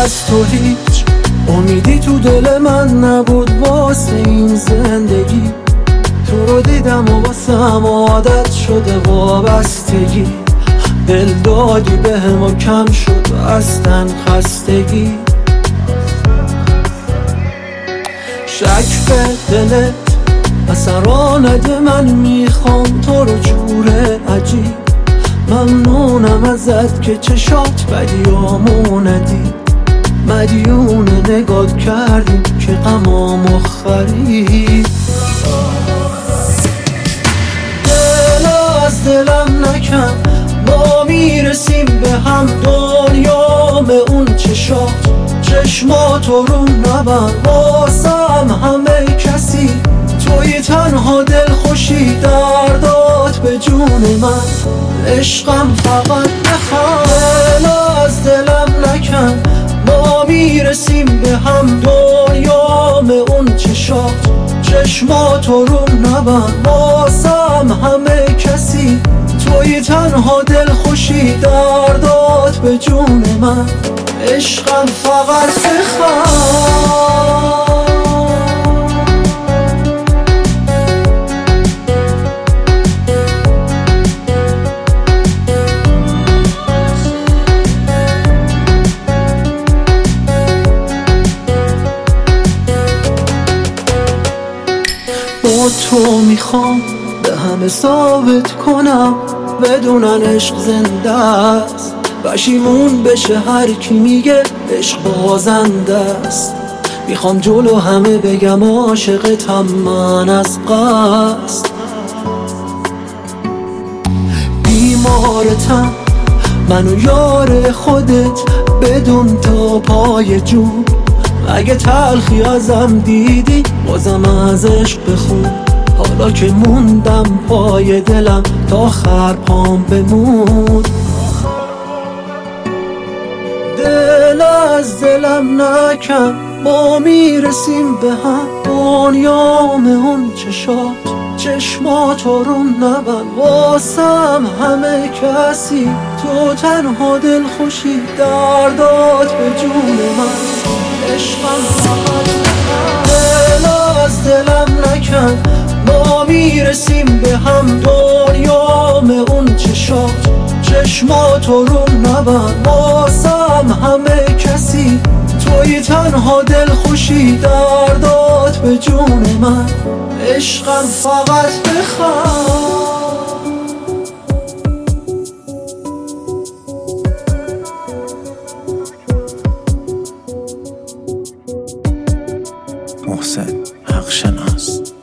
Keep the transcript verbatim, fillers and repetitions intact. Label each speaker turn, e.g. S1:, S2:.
S1: از تو هیچ امیدی تو دل من نبود واسه این زندگی. تو رو دیدم و واسم عادت شده وابستگی. دل دادی بهم و کم شد از تن خستگی. شک به دلت اثرا نده، من میخوام تو رو جوره عجیب. ممنونم ازت که چشات بدیامو ندید. مدیون نگات کردیم که غمامو خرید. دل از دلم نکن، ما میرسیم به هم. دنیام اون چشات چشماتو رو نبند واسم همه کسی. توی تنها دل خوشی دردات به جون من. عشقم فقط بخواه، دل از دلم نکن، ما میرسیم به هم. دنیام اون چشات چشماتو رو نبند واسم همه کسی. توی تنها دل خوشی دردات به جون من. عشقم فقط بخواه. با تو میخوام به همه ثابت کنم بدونن عشق زنده است. پشیمون بشه هر کی میگه عشق بازنده است. میخوام جلو همه بگم عاشقتم من از قصد. بیمارتم من و یار خودت بدون تا پای جون. اگه تلخی ازم دیدی بازم از عشق بخون. حالا که موندم پای دلم تا آخر پام بمون. دل از دلم نکن، ما میرسیم به هم. دنیام اون چشات چشماتو رو نبند واسم همه کسی. تو تنها دل خوشی دردات به جون من. عشقم فقط دل از دلم نکن، ما میرسیم به هم. دنیام اون چشات چشماتو رو نبند واسم همه کسی. توی تنها دل خوشی دردات به جون من. عشقم فقط بخواه.
S2: محسن حق شناس.